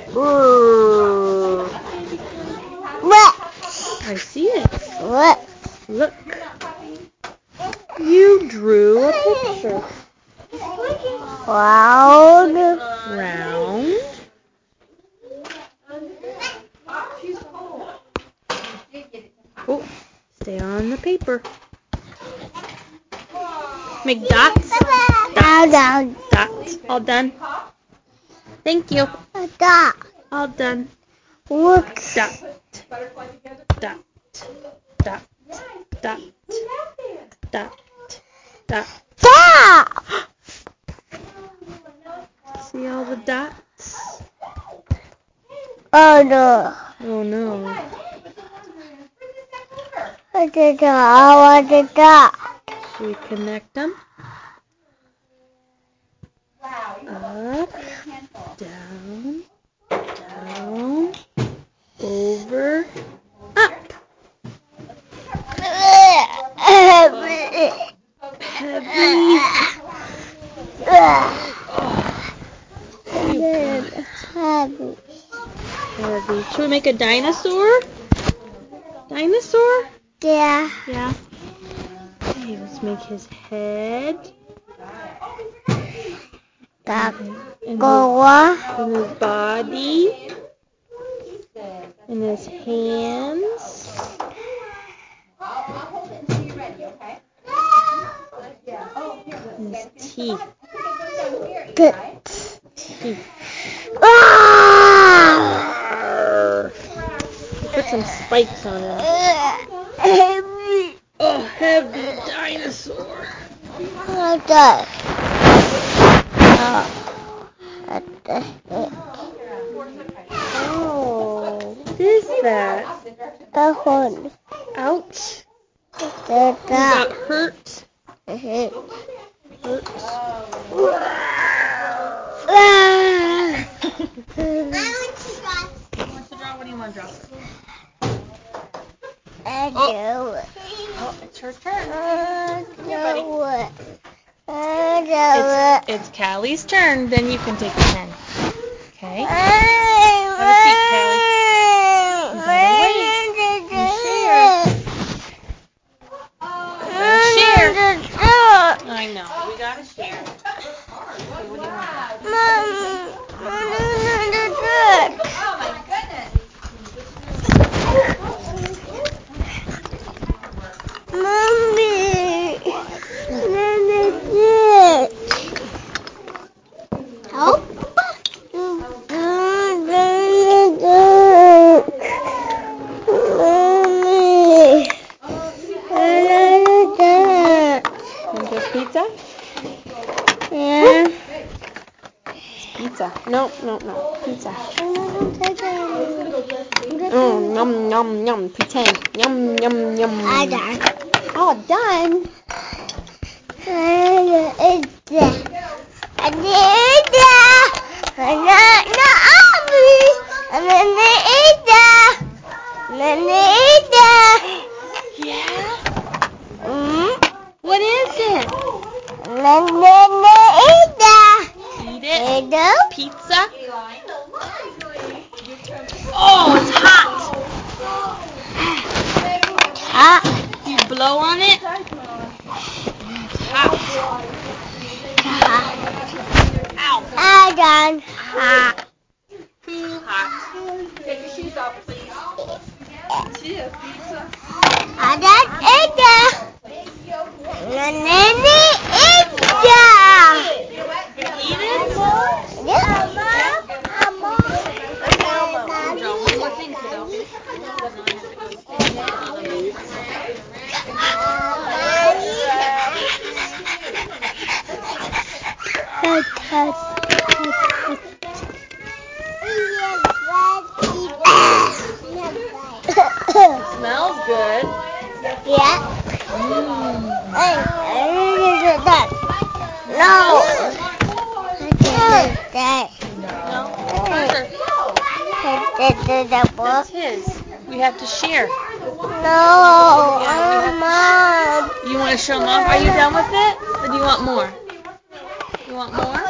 Ooh. What? I see it. What? Look. You drew a picture. Round. Round. Oh, stay on the paper. Make dots. Down. Dots. All done. Thank you. Dot. All done. Look. Dot. Dot. Dot. Dot. Dot. Dot. Dot. See all the dots? Oh no. Oh no. I want the dot. Should we connect them? Up, down, down, over, up. Heavy. Heavy. Should we make a dinosaur? Dinosaur? Yeah. Yeah. Okay, let's make his head. Dot. And Go his body. And his hands. And his teeth. Good. Teeth. Put some spikes on him. Oh, heavy dinosaur. Dot. Oh, what is that? The horn. Ouch. The You got dot. hurt. Hurt. Who What do you want to draw? Oh, it's her turn. It's It's Callie's turn. Then you can take the pen. Okay. Have a seat, Callie. You gotta wait and share. Share. I know. We gotta share. Okay, what do you want? Want just pizza? Yeah. Pizza. No. Pizza. Yum, yum, yum. Pretend. Yum, yum, yum. All done. Yeah? What is it? Eat it. Pizza. Oh, it's hot. You blow on it? It's hot. Ow. Done. Too hot. Take your shoes off, please. Smells good. Yeah. That's his. We have to share. No, Mom. You want to show Mom? Are you done with it? Or do you want more? You want more?